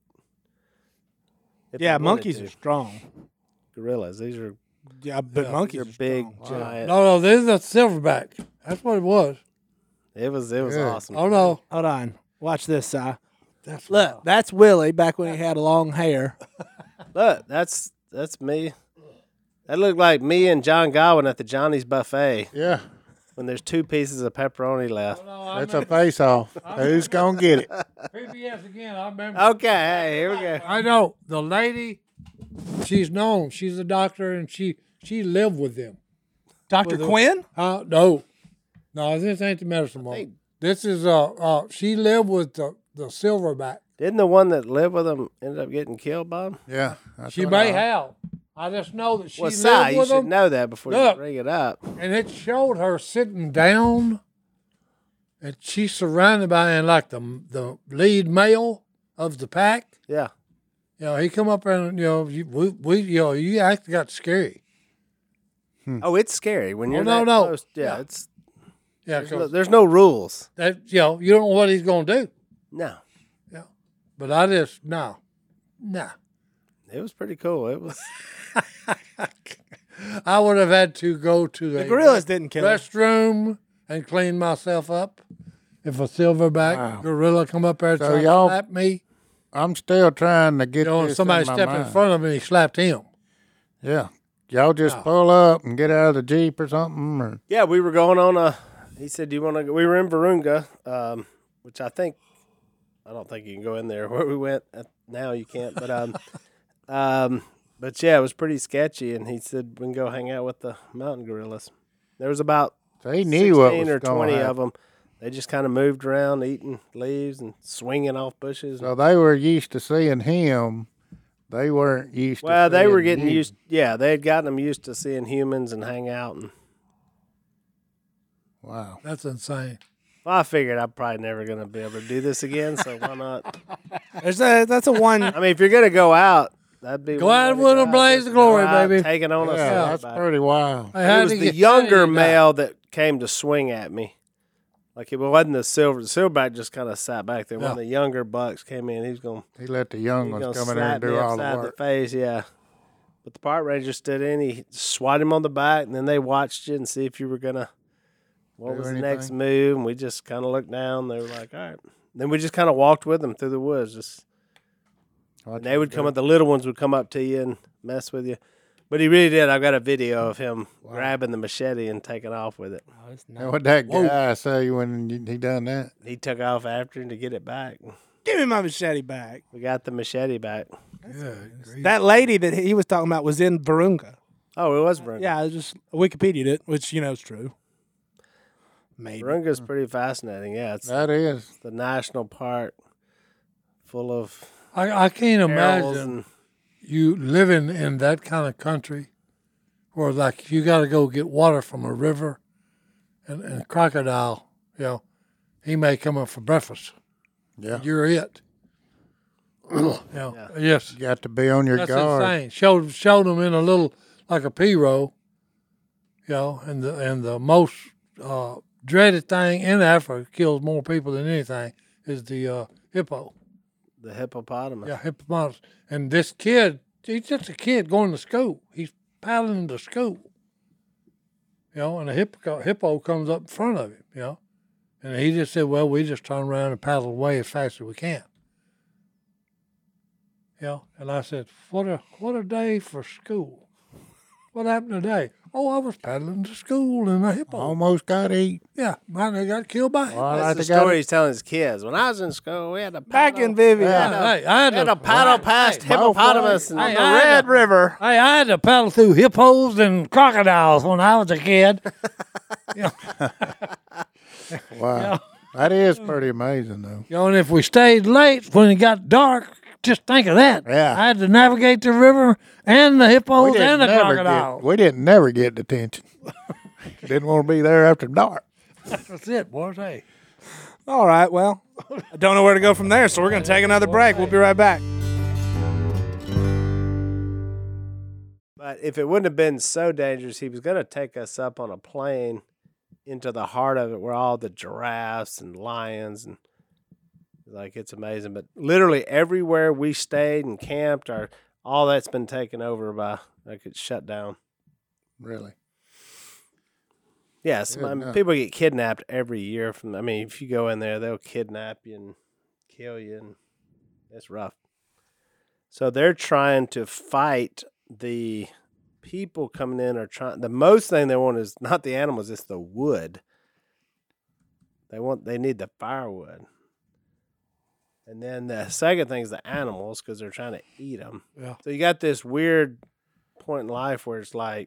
if he
Yeah,
wanted
monkeys
to.
are strong.
Gorillas. These are
Yeah, but monkeys
they're
are
big,
strong.
giant.
No, this is a silverback. That's what it was.
It was
Yeah.
awesome.
Oh no.
Hold on. Watch this, Si.
That's
Look,
wild.
that's Willie back when he had long hair.
Look, that's me. That looked like me and John Godwin at the Johnny's Buffet
Yeah,
when there's 2 pieces of pepperoni left.
that's a face off. Who's going to get it?
PBS again. I remember.
Okay, hey, here we go.
I know the lady. She's known. She's a doctor, and she lived with them.
Dr. Quinn?
No, this ain't the medicine woman. This is she lived with the silverback.
Didn't the one that lived with him end up getting killed, Bob?
Yeah. that's
She
what
may
I-
have. I just know that she
Well,
lived
Si, you
with
should
them,
know that before
Look.
you bring it up.
and it showed her sitting down, and she's surrounded by and like the lead male of the pack.
Yeah.
He come up and you actually got scary.
Oh, it's scary when you're
no,
that
no.
close. Yeah,
Yeah.
it's
Yeah, 'cause
there's no rules.
that you don't know what he's gonna do.
No,
But I just nah.
it was pretty cool. It was.
I would have had to go to
The gorillas didn't kill him.
restroom and clean myself up. if a silverback
Wow.
gorilla come up there and
So
try to
y'all-
slap me,
I'm still trying to get this
somebody
in my
stepped in
mind.
front of me and he slapped him.
Yeah. Y'all just
Wow.
pull up and get out of the Jeep or something? Or,
Yeah, we were going on a. He said, "Do you want to?" We were in Virunga, which I don't think you can go in there where we went. Now you can't, but but yeah, it was pretty sketchy. And he said we can go hang out with the mountain gorillas. There was about
they knew what
16
was
or
going
20
to
of them. They just kind of moved around, eating leaves and swinging off bushes.
So they were used to seeing him. They weren't used
Well,
to
they were
seeing
getting
you.
used. Yeah, they had gotten them used to seeing humans and hang out. And
Wow.
That's insane.
well, I figured I'm probably never going to be able to do this again. So why not?
That's a one.
I mean, if you're going to go out, that'd be
Go
one
out
way to
with
go
a blaze
just
of
go
glory,
out,
baby.
Taking on a
Yeah, that's
silverback.
pretty wild.
Hey,
It
how
was
did
the
you- how
younger
did you die?
male that came to swing at me. Like it wasn't the silver. The silverback just kind of sat back there. One of
Yeah.
the younger bucks came in. He was going.
He let the young
He
ones
gonna
come in there and
slap me
do all the
upside
work.
face, yeah. But the park ranger stood in. He swatted him on the back, and then they watched you and see if you were gonna. What
Do
was the
anything?
next move? And we just kind of looked down. They were like, "All right." Then we just kind of walked with them through the woods. Just and they would come up. The little ones would come up to you and mess with you. But he really did. I've got a video of him grabbing the machete and taking off with it.
Oh, it's
And
not.
what that
Whoa.
guy say when he done that?
He took off after him to get it back.
Give me my machete back.
We got the machete back.
Good grief.
That lady that he was talking about was in Virunga.
Oh, it was Virunga.
Yeah, I just Wikipedia'd it, which is true. Maybe.
Virunga's pretty fascinating. Yeah, it's
That is.
the national park full of
I can't
perils
imagine
and
you living in that kind of country where, like, you got to go get water from a river and a crocodile, he may come up for breakfast.
Yeah.
You're it. Yes.
You got to be on your
That's
guard.
insane. Showed them in a little, like a P-row, and the most dreaded thing in Africa, kills more people than anything, is the hippo.
the hippopotamus.
Yeah, hippopotamus. And this kid, he's just a kid going to school. He's paddling to school. And a hippo comes up in front of him, And he just said, well, we just turn around and paddle away as fast as we can. And I said, what a day for school. What happened today? Oh, I was paddling to school in a hippo.
Almost got eat.
Yeah, man, they got killed by it.
Well,
That's the story he's telling his kids. When I was in school, we had to
Back in Vivian.
Hey, I had
had
to
to paddle past hippopotamus.
Hey,
And
hey,
The
I had
Red
to-
River.
Hey, I had to paddle through hippos and crocodiles when I was a kid.
Wow. That is pretty amazing, though.
And if we stayed late when it got dark, just think of that.
Yeah.
I had to navigate the river and the hippos and the crocodiles.
We didn't never get detention. Didn't want to be there after dark.
That's it, boys. Hey.
All right, well, I don't know where to go from there, so we're going to take another break. We'll be right back.
But if it wouldn't have been so dangerous, he was going to take us up on a plane into the heart of it where all the giraffes and lions and it's amazing. But literally everywhere we stayed and camped, all that's been taken over by it's shut down.
Really.
Yes,
Good enough.
people get kidnapped every year if you go in there, they'll kidnap you and kill you, and it's rough. So they're trying to fight the people coming in the most thing they want is not the animals, it's the wood. They need the firewood. And then the second thing is the animals because they're trying to eat them.
Yeah.
So you got this weird point in life where it's like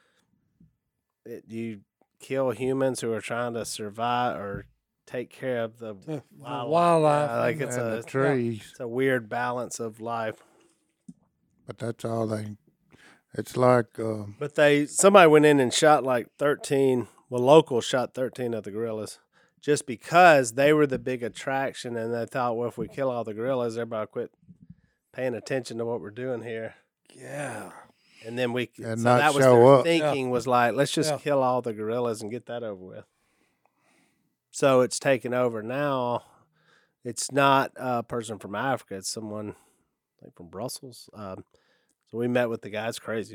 you kill humans who are trying to survive or take care of the
wildlife.
Yeah, it's
And the trees.
it's a weird balance of life.
But that's all they. It's like
But somebody went in and shot 13. Well, locals shot 13 of the gorillas just because they were the big attraction, and they thought, well, if we kill all the gorillas, everybody will quit paying attention to what we're doing here.
Yeah.
And then
And
so
not
that was
show
their
up.
thinking was let's just
Yeah.
kill all the gorillas and get that over with. So it's taken over now. It's not a person from Africa. It's someone from Brussels. So we met with the guy. It's crazy.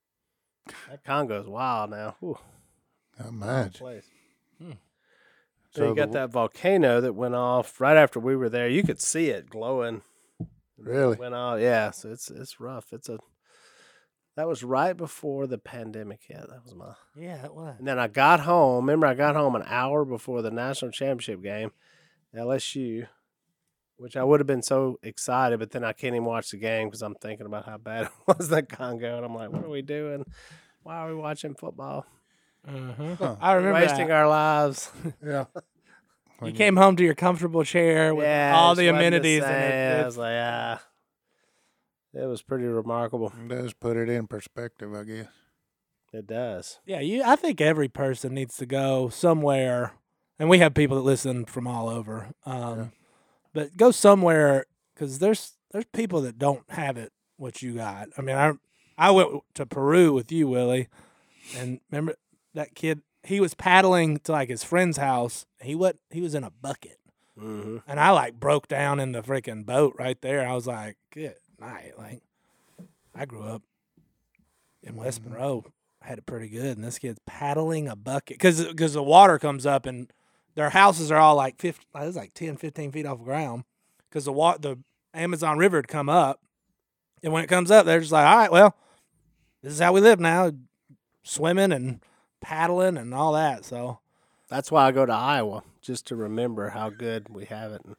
That Congo's wild now. Whew,
imagine.
place. So you got that volcano that went off right after we were there. You could see it glowing.
Really?
Went off, yeah. So it's rough. That was right before the pandemic hit. That was my.
Yeah, it was.
And then I got home. Remember, I got home an hour before the national championship game, LSU, which I would have been so excited, but then I can't even watch the game because I'm thinking about how bad it was in Congo, and I'm like, what are we doing? Why are we watching football?
I remember
Wasting
that.
our lives.
Yeah.
You came home to your comfortable chair with
Yeah,
all
it
the
just wasn't
amenities,
same.
and
I was like, it was pretty remarkable.
It does put it in perspective, I guess.
It does.
I think every person needs to go somewhere, and we have people that listen from all over. But go somewhere because there's people that don't have it what you got. I mean, I went to Peru with you, Willie, and remember that kid? He was paddling to like his friend's house. He was in a bucket,
Mm-hmm.
and I like broke down in the freaking boat right there. I was like, good night. Like, I grew up in West Monroe. I had it pretty good, and this kid's paddling a bucket because the water comes up, and their houses are all like 50, it was like 10, 15 feet off the ground because the Amazon River had come up, and when it comes up, they're just like, all right, well, this is how we live now, swimming and paddling and all that. So
That's why I go to Iowa, just to remember how good we have it.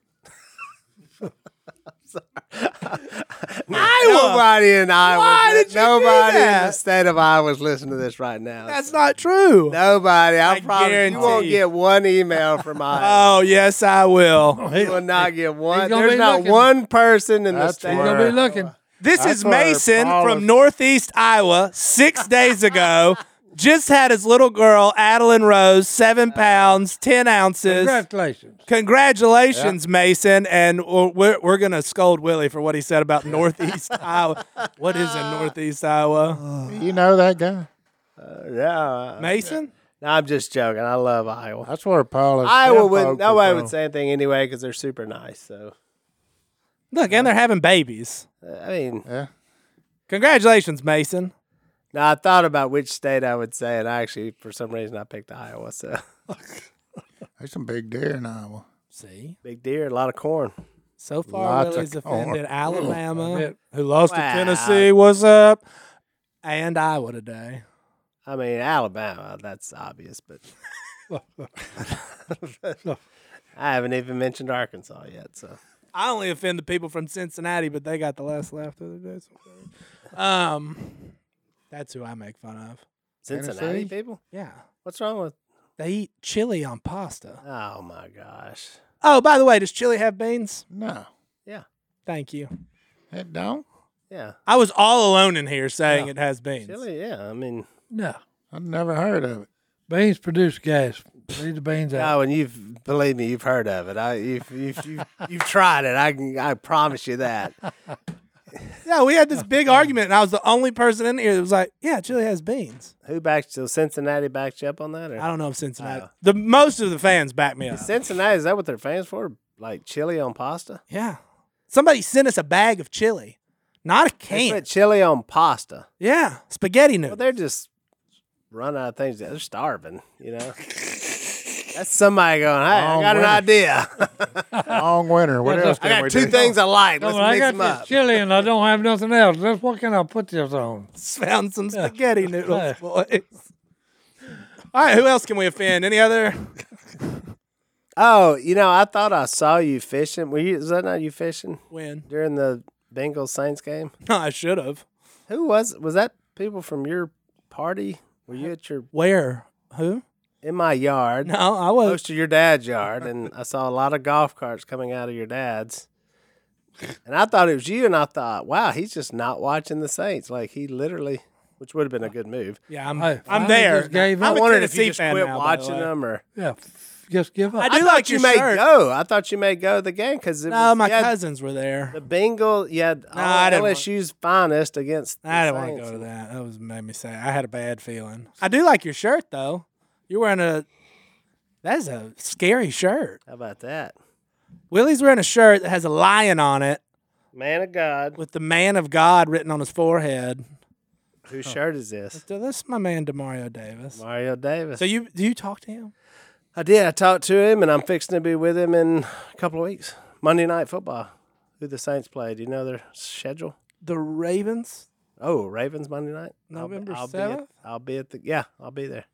Nobody in Iowa.
Why did you do
Nobody in
that?
the state of Iowa is listening to this right now.
that's not true.
Nobody. I promise
guarantee
you won't
you.
get one email from Iowa.
Oh yes, I will.
You will not get one.
gonna
There's
be
not
looking.
one person in the
That's
state.
He's gonna be looking.
This
That's
is
where
Mason
Paul
from
is-
Northeast Iowa. 6 days ago, just had his little girl Adeline Rose, 7 pounds 10 ounces.
Congratulations.
Congratulations, Mason. And we're gonna scold Willie for what he said about Northeast Iowa. What is in Northeast Iowa?
You know that guy?
Yeah.
Mason?
No, I'm just joking. I love Iowa.
That's where Paula's
Iowa would
kinfolk
nobody
are
would
from.
say anything anyway because they're super nice. So
Look, and they're having babies.
I mean,
Yeah.
Congratulations, Mason.
now I thought about which state I would say, and I actually, for some reason, I picked Iowa. So
There's some big deer in Iowa.
See?
big deer, a lot of corn.
So far,
Lots of
Willie's
corn.
offended Alabama,
bet.
who lost to
Wow.
Tennessee. What's up? And Iowa today.
I mean, Alabama, that's obvious, but I haven't even mentioned Arkansas yet. So
I only offend the people from Cincinnati, but they got the last laugh the other day. That's who I make fun of.
Cincinnati
Tennessee?
people,
Yeah.
what's wrong with?
They eat chili on pasta.
Oh my gosh,
Oh, by the way, does chili have beans?
No,
yeah,
Thank you.
it don't.
yeah,
I was all alone in here saying it has beans.
chili, yeah. I mean,
No.
I've never heard of it.
Beans produce gas. Leave the beans out.
oh, and you've believe me, you've heard of it. You've tried it. I promise you that.
Yeah, we had this big argument, and I was the only person in here that was like, "Yeah, chili has beans."
Who backed? So Cincinnati backed you up on that, or
I don't know if Cincinnati.
Oh.
The most of the fans back me up.
Cincinnati? Is that what they're famous for? Like chili on pasta?
Yeah, somebody sent us a bag of chili, not a
They
can.
put chili on pasta.
Yeah, spaghetti
Well,
noodles.
they're just run out of things. They're starving, you know. That's somebody going, hey, I
Oh,
got an
wow.
idea.
Long winter. What else
I
can we
got two
do?
things I like.
No,
Let's
but I
mix
got
them
this
up.
chili and I don't have nothing else. What can I put this on?
Found some spaghetti noodles, boys. All right, who else can we offend? Any other?
Oh, you know, I thought I saw you fishing. Is that not you fishing
When?
during the Bengals Saints game?
No, I should have.
Who was that? People from your party? Were you at your
Where? Who?
in my yard?
No, I was.
Close to your dad's yard, and I saw a lot of golf carts coming out of your dad's. And I thought it was you, and I thought, wow, he's just not watching the Saints. Like he literally, which would have been a good move.
Yeah, I'm.
Hey,
I'm
I
there.
just gave
I'm
up.
a
I wondered if
Tennessee
you just
fan
quit
now, by the
watching
way.
them, or
Yeah, just give up.
I do
I
like
thought
your
you may
shirt.
go. I thought you may go to the game because
No, my
you had
cousins were there.
the Bengal. You had all
I didn't want-
LSU's finest against. The
I didn't want to
Saints.
go to that. That was made me sad. I had a bad feeling. I do like your shirt though. You're wearing a. That's a scary shirt.
How about that?
Willie's wearing a shirt that has a lion on it
Man of God,
with the man of God written on his forehead.
whose shirt is this?
So this is my man Demario Davis.
Mario Davis.
So do you talk to him?
I did. I talked to him, and I'm fixing to be with him in a couple of weeks. Monday Night Football. Who the Saints play? Do you know their schedule?
The Ravens,
Oh, Ravens Monday night.
November
I'll
7th.
I'll be at the. Yeah, I'll be there.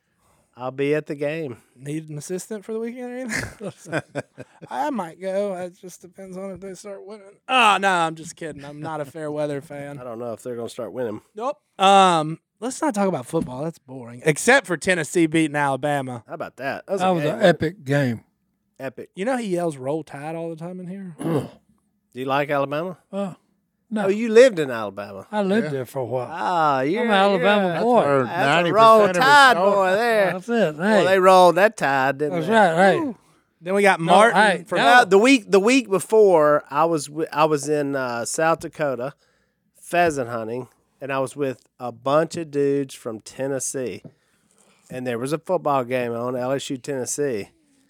I'll be at the game.
Need an assistant for the weekend or anything? I might go. It just depends on if they start winning. Oh, no, I'm just kidding. I'm not a fair weather fan.
I don't know if they're going to start winning.
Nope. Let's not talk about football. That's boring. Except for Tennessee beating Alabama.
How about that?
That was
game.
an epic game.
Epic.
You know he yells "Roll Tide" all the time in here.
Do you like Alabama?
No,
Oh, you lived in Alabama.
I lived there for a while.
Ah, you're
I'm an Alabama
you're-
boy.
Where
That's a
90%
roll
of his
tide
soul-
boy there.
That's it.
Well,
Hey,
they rolled that tide, didn't
that's
they?
right. Hey,
Then we got Martin
hey,
from.
no.
Well, the week before, I was in South Dakota pheasant hunting, and I was with a bunch of dudes from Tennessee, and there was a football game on, LSU Tennessee.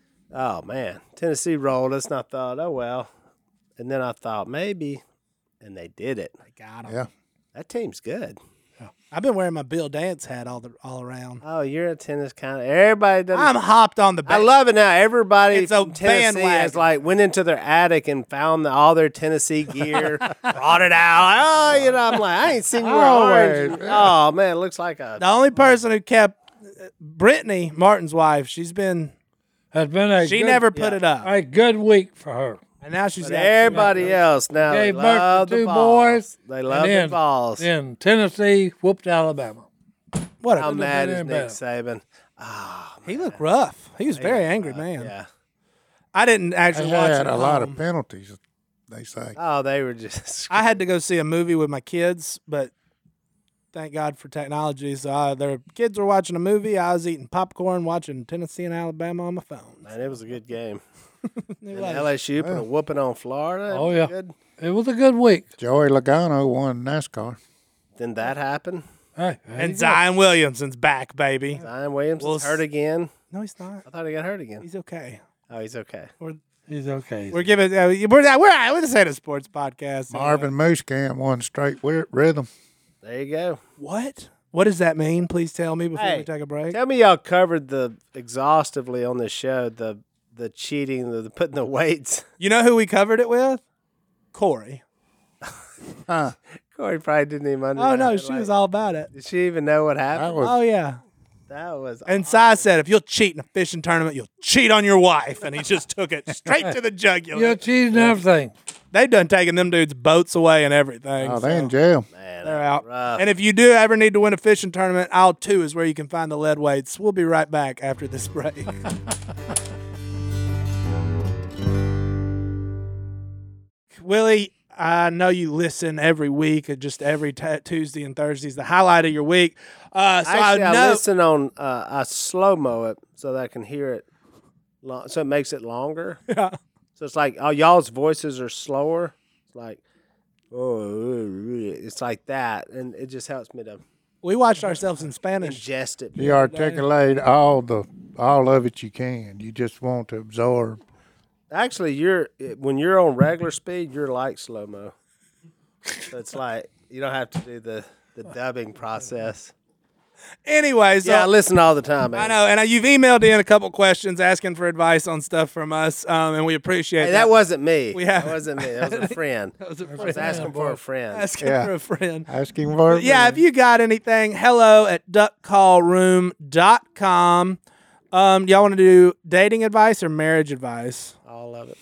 Oh man, Tennessee rolled us, and I thought, oh well, and then I thought maybe, and they did it.
Got him.
Yeah.
That team's good.
I've been wearing my Bill Dance hat all around.
Oh, you're a tennis kind of everybody. Doesn't,
I'm hopped on the.
I love it now. Everybody
It's a
from Tennessee has
bandwagon.
like went into their attic and found all their Tennessee gear, brought it out. Like, oh, you know, I'm like, I ain't seen you wear orange. Oh man, it looks like a.
The only person who kept Brittany, Martin's wife, she's been.
has been a
She
good,
never put it up,
a good week for her.
and now she's
But
got
everybody else now they
Gave birth to
love the
two
balls.
boys,
They love
and
the
then-
balls.
Then Tennessee whooped Alabama.
What?
How
A,
mad
been
is
in
Nick
bed.
Saban?
he looked rough. He was a very angry man.
Yeah.
I didn't
They
actually watch it
had
at
a lot
home.
of penalties, they say.
Oh, they were just.
I had to go see a movie with my kids, but thank God for technology. So their kids were watching a movie. I was eating popcorn, watching Tennessee and Alabama on my phone.
Man, it was a good game.
It
And
was.
LSU put a whooping on Florida. It
Oh,
was
yeah.
Good.
It was a good week.
Joey Logano won NASCAR.
Then that happened.
Hey, there
And
you go.
Zion Williamson's back, baby.
Zion Williams
Well,
is hurt again.
No, he's not.
I thought he got hurt again.
He's okay.
Oh, he's okay.
He's okay.
We're giving. We're just saying a sports podcast.
Marvin Muscamp won straight rhythm.
There you go.
What? What does that mean? Please tell me before
Hey,
we take a break.
Tell me y'all covered the exhaustively on this show the cheating, the putting the weights.
You know who we covered it with? Corey.
Corey probably didn't even
Oh
understand.
no, she was all about it.
Did she even know what
That
happened?
was
Oh yeah.
That was.
And Cy said, if you'll cheat in a fishing tournament, you'll cheat on your wife. And he just took it straight to the jugular.
You're cheating everything.
They've done taking them dudes' boats away and everything.
oh,
so
they in jail.
Man,
they're
that
out.
was rough.
And if you do ever need to win a fishing tournament, aisle 2 is where you can find the lead weights. We'll be right back after this break. Willie, I know you listen every week, or just every Tuesday and Thursdays, the highlight of your week. So
Actually, I
know.
listen on. I slow mo it so that I can hear it, so it makes it longer.
Yeah.
So it's like y'all's voices are slower. It's like, it's like that, and it just helps me to
We watched ourselves in Spanish.
ingest it.
You articulate all of it you can. You just want to absorb.
Actually, when you're on regular speed, you're like slow mo. So it's like you don't have to do the dubbing process.
Anyway, so
Yeah, I listen all the time, man.
I know, and you've emailed in a couple questions asking for advice on stuff from us, and we appreciate
Hey,
that.
that wasn't me.
We have-
That wasn't me. That was a friend.
That was a
I was
friend.
asking for a friend.
Asking
Yeah.
for a friend.
Asking for it.
Yeah, if you got anything, hello@duckcallroom.com. Y'all want to do dating advice or marriage advice?
All of it.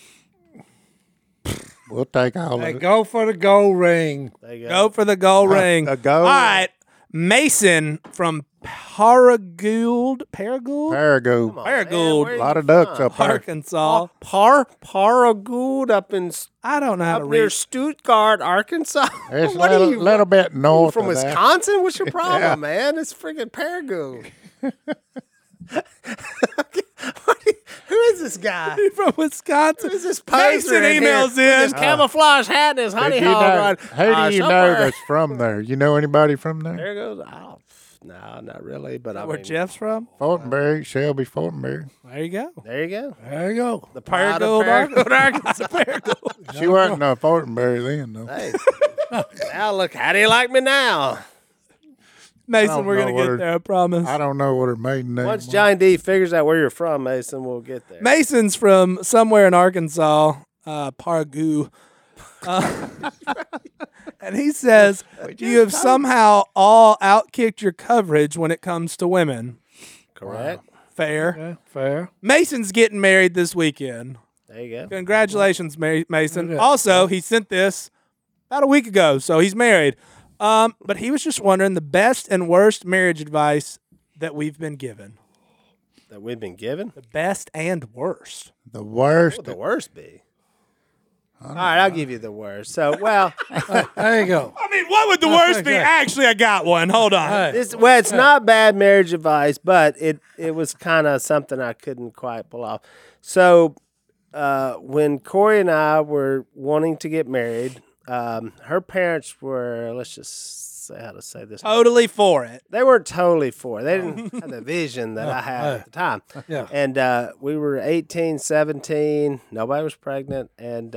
We'll take all
Hey,
of it.
go for the gold ring.
There you
Go for the gold ring.
the gold
All right. Mason from Paragould.
Paragould.
Paragould.
A lot of ducks up there.
Arkansas.
Paragould up in
I don't know how to
near
read.
Stuttgart, Arkansas.
It's a
What are
little,
you
little bit north
from
of that.
Wisconsin? What's your problem,
Yeah.
man? It's freaking Paragould. Who is this guy?
From Wisconsin.
Who's this poser
Mason
in here
emails
with his
in.
camouflage hat and his
Did
honey
you
hog
know-
on?
Who do you know
somewhere-
that's from there? You know anybody from there?
There goes. Oh, no, not really. But I
Where
mean,
Jeff's from?
Fortenberry, Shelby Fortenberry.
There you go.
there you go.
There you go.
The pride of
Paragould,
Paragould,
Arkansas. Paragould.
She wasn't a Fortenberry then, though.
Hey, now look, how do you like me now?
Mason,
don't
we're
know
gonna
what
get
her-
there. I promise.
I don't know what her maiden name
Once
was.
Johnny D figures out where you're from, Mason, we'll get there.
Mason's from somewhere in Arkansas, Pargoo. And he says, you have somehow all outkicked your coverage when it comes to women.
Correct.
Fair.
Okay, fair.
Mason's getting married this weekend.
There you go.
Congratulations, Mason.
Yeah.
Also, he sent this about a week ago, so he's married. But he was just wondering the best and worst marriage advice that we've been given.
That we've been given.
The best and worst.
The worst.
What would the worst be? All right, I'll give you the worst. So, well,
There you go.
I mean, what would the worst be?
okay.
Actually, I got one. Hold on.
Hey,
it's not bad marriage advice, but it was kind of something I couldn't quite pull off. So, when Corey and I were wanting to get married, her parents were, let's just say how to say this.
Totally for it.
They weren't totally for it. They didn't have the vision that I had at the time.
Yeah.
And we were 18, 17. Nobody was pregnant. And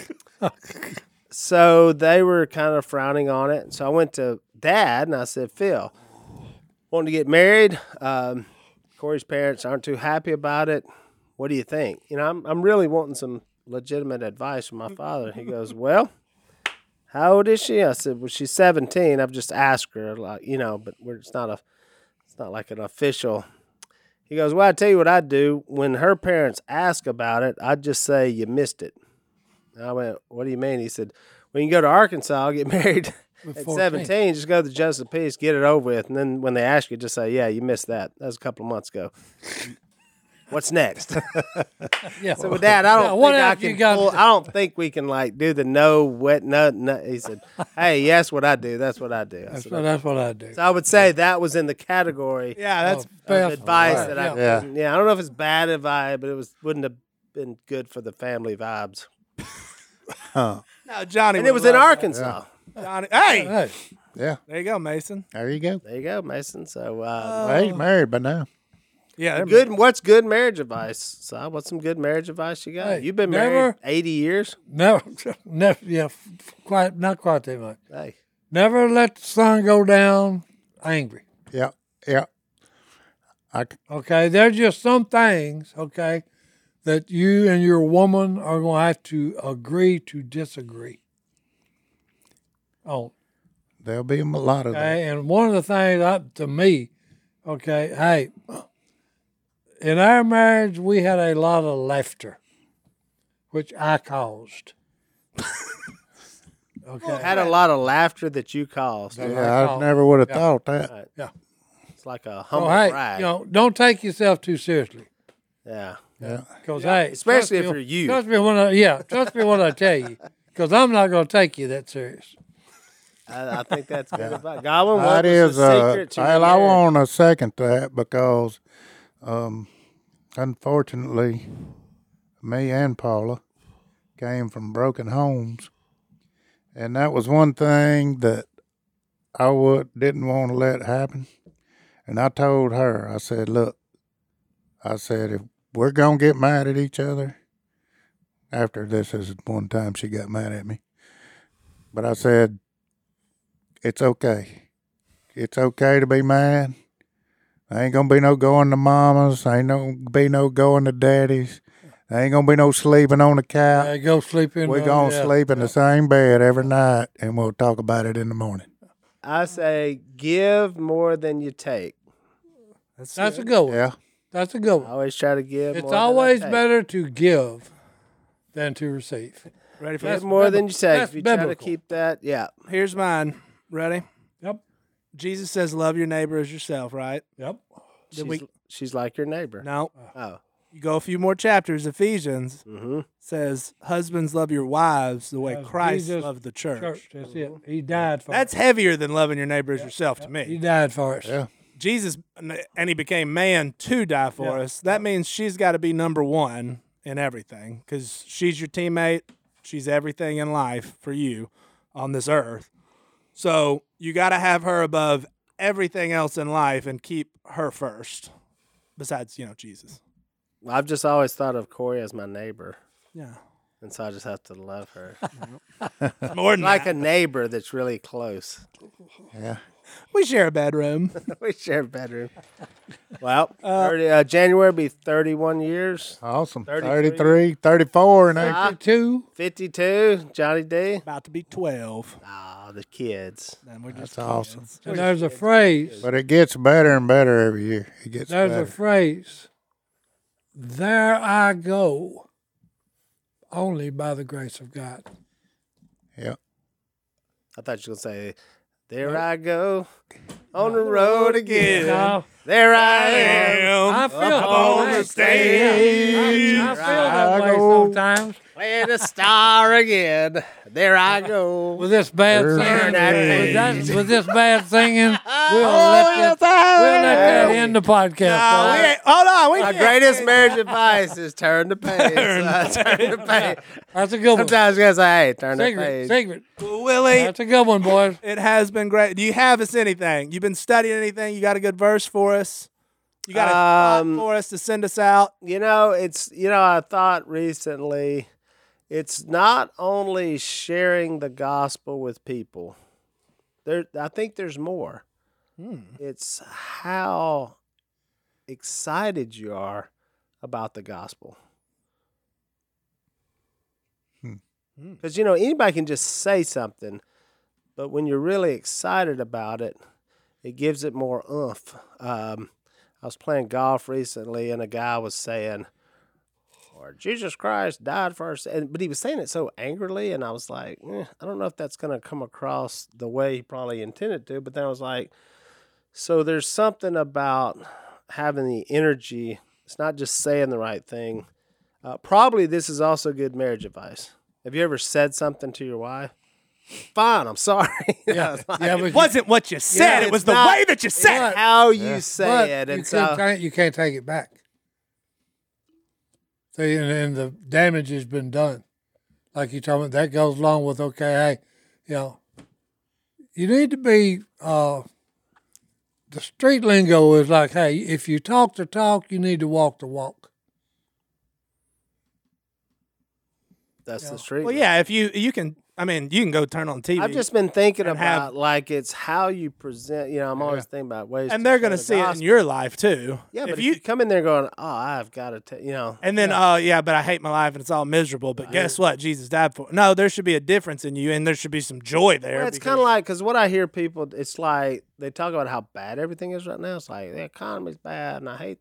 so they were kind of frowning on it. So I went to Dad and I said, Phil, wanting to get married. Corey's parents aren't too happy about it. What do you think? You know, I'm really wanting some legitimate advice from my father. He goes, well, how old is she? I said, well, she's 17. I've just asked her, like, you know, but it's not like an official. He goes, well, I tell you what I'd do. When her parents ask about it, I'd just say you missed it. And I went, what do you mean? He said, when you go to Arkansas, I'll get married at
14.
17. Just go to the Justice of Peace, get it over with. And then when they ask you, just say, yeah, you missed that. That was a couple of months ago. What's next?
Yeah.
So with that, I don't
what
think I
else you
can
got?
pull, I don't think we can like do the no wet nut. He said, "Hey, yes, what I do. That's what I do." I said,
That's what I do.
so I would say that was in the category
Yeah, that's
of
best.
advice
Right.
that I
Yeah.
couldn't- yeah. I don't know if it's bad advice, but wouldn't have been good for the family vibes.
Huh.
no, Johnny.
And it
would
was in
love that.
Arkansas.
Johnny, hey,
Hey,
Yeah.
there you go, Mason.
There you go.
There you go, Mason. So
Well, he's married by now.
Yeah, they're
good. What's good marriage advice? So what's some good marriage advice you got?
Hey,
You've been
never-
married 80 years.
never, yeah, not quite that much.
Hey,
Never let the sun go down angry.
Yeah. Yeah.
Okay, there's just some things, okay, that you and your woman are going to have to agree to disagree on.
There'll be a lot of that.
Okay, and one of the things to me, okay, hey, in our marriage we had a lot of laughter, which I caused. Okay,
had a lot of laughter that you caused.
Yeah, I never would have thought that.
It's like a
oh,
humble
hey,
brag.
don't take yourself too seriously.
Yeah.
Yeah.
Because hey,
Especially
trust
if
me-
you're you.
Trust me when I tell you, because I'm not going to take you that serious.
I think that's good advice. Goblin, what
That
was
is,
the secret to your
well, I
marriage?
want to second that because, unfortunately, me and Paula came from broken homes, and that was one thing that I didn't want to let happen. And I told her, I said, look, if we're going to get mad at each other, after this is one time she got mad at me, but I said, it's okay. It's okay to be mad. There ain't gonna be no going to mamas. Ain't gonna be no going to daddies. There ain't gonna be no sleeping on the couch.
Hey, go sleep in.
We're gonna sleep in the same bed every night, and we'll talk about it in the morning.
I say give more than you take.
That's a good one.
Yeah,
That's a good
I
one.
always try to give.
It's
more than I
always
take.
better to give than to receive.
ready for
Give
this?
more than you take.
that's
If you try to
biblical.
keep that, yeah.
Here's mine. Ready?
Yep.
Jesus says, "Love your neighbor as yourself." Right?
Yep.
She's like your neighbor.
No.
Oh.
You go a few more chapters. Ephesians
Mm-hmm.
says, "Husbands, love your wives the way
As
Christ
Jesus
loved the church."
Church. That's it. He died for
That's heavier than loving your neighbor as yourself to
us. He
me.
died for us.
yeah.
Jesus, and he became man to die for us. That means she's got to be number one in everything because she's your teammate. She's everything in life for you on this earth. So you got to have her above everything else in life and keep her first. Besides, Jesus.
I've just always thought of Corey as my neighbor.
Yeah.
And so I just have to love her.
More than
Like
that.
a neighbor that's really close.
Yeah.
We share a bedroom.
We share a bedroom. Well, January will be 31 years.
Awesome.
33.
33, 34, and
Ah.
2.
52, Johnny D.
About to be 12.
Ah, the kids.
And we're just
That's awesome.
kids.
And there's a phrase.
But it gets better and better every year. It gets
There's
better.
a phrase. There I go. Only by the grace of God.
Yeah.
I thought you were going to say, there I go on the road again.
No,
There I am.
I feel
on the stage.
I feel that way
go.
sometimes.
Playing a star again. There I go.
With this bad
Turn
singing,
that page.
with this bad singing, we'll
Oh,
let that end the podcast. folks.
Hold on. We
My
can't-
greatest marriage advice is turn the page. Turn the page.
That's a good one.
Sometimes you gotta say, hey, turn the
Secret,
page.
secret.
Willie,
That's a good one, boys.
it has been great. Do you have us anything? You've been studying anything? You got a good verse for us? You got a thought for us to send us out?
I thought recently, it's not only sharing the gospel with people. I think there's more. It's how excited you are about the gospel. Because, anybody can just say something, but when you're really excited about it, it gives it more oomph. I was playing golf recently, and a guy was saying, Lord Jesus Christ died for us. But he was saying it so angrily, and I was like, I don't know if that's going to come across the way he probably intended to. But then I was like, so there's something about having the energy. It's not just saying the right thing. Probably this is also good marriage advice. Have you ever said something to your wife? Fine, I'm sorry.
Yeah,
It
but
wasn't what you said.
Yeah,
it was
it's
the
not-
way that you said it.
How you say
but
it.
you
And so,
can't take it back. See, and the damage has been done. Like you told me, that goes along with, okay, hey, you need to be, the street lingo is like, hey, if you talk the talk, you need to walk the walk.
that's the street.
Well, yeah, if you can, you can go turn on TV.
I've just been thinking
and
about
have-
like it's how you present. I'm always thinking about ways,
and they're
going to
see it in your life too.
Yeah, but
if
if you come in there going, "Oh, I've got to,"
and then, but I hate my life and it's all miserable. But guess what? Jesus died for. No, there should be a difference in you, and there should be some joy there.
Well, it's
because-
kind of like because what I hear people, it's like they talk about how bad everything is right now. It's like the economy's bad, and I hate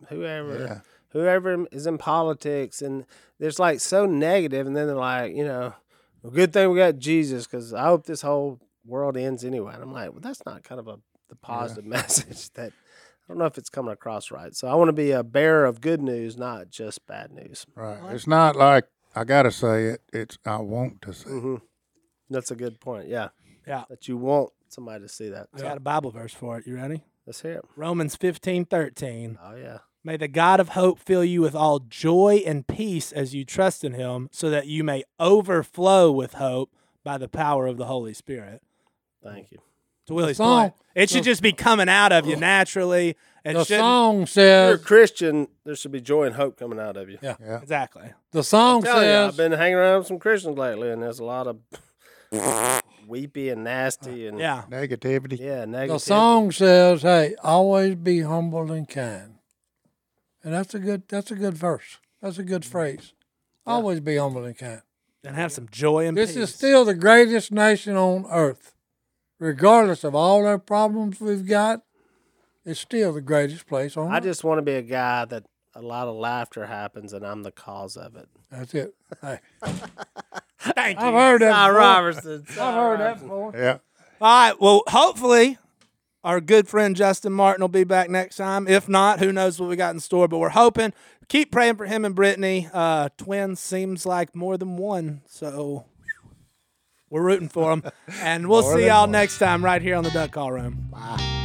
whoever is in politics, and there's like so negative, and then they're like, well, good thing we got Jesus because I hope this whole world ends anyway. And I'm like, well, that's not kind of the positive message that I don't know if it's coming across right. So I want to be a bearer of good news, not just bad news.
Right. It's not like I got to say it. It's I want to say it.
Mm-hmm. That's a good point. Yeah.
Yeah.
That you want somebody to see that.
I got a Bible verse for it. You ready?
Let's hear it.
Romans 15:13.
Oh, yeah.
May the God of hope fill you with all joy and peace as you trust in him, so that you may overflow with hope by the power of the Holy Spirit.
Thank you.
To Willie's
song-
point, it should just be coming out of you naturally. And
The
shouldn't-
song
If you're a
says,
Christian, there should be joy and hope coming out of you.
Yeah.
Yeah.
Exactly.
the song
Tell you, I've
says,
been hanging around with some Christians lately, and there's a lot of weepy and nasty and
Yeah.
Negativity.
negative.
the song says, hey, always be humble and kind. And that's a good verse. That's a good phrase. Always be humble and kind.
And have some joy and
This
peace.
is still the greatest nation on earth. Regardless of all our problems we've got, it's still the greatest place on
I
earth.
just want to be a guy that a lot of laughter happens, and I'm the cause of it.
That's it. Hey,
Thank you.
I've heard that
Cy
before.
Robertson.
I've heard that before.
Yeah.
All right. Well, hopefully our good friend Justin Martin will be back next time. If not, who knows what we got in store, but we're hoping. Keep praying for him and Brittany. Twins seems like more than one, so we're rooting for them. And we'll see y'all next time right here on the Duck Call Room.
Bye.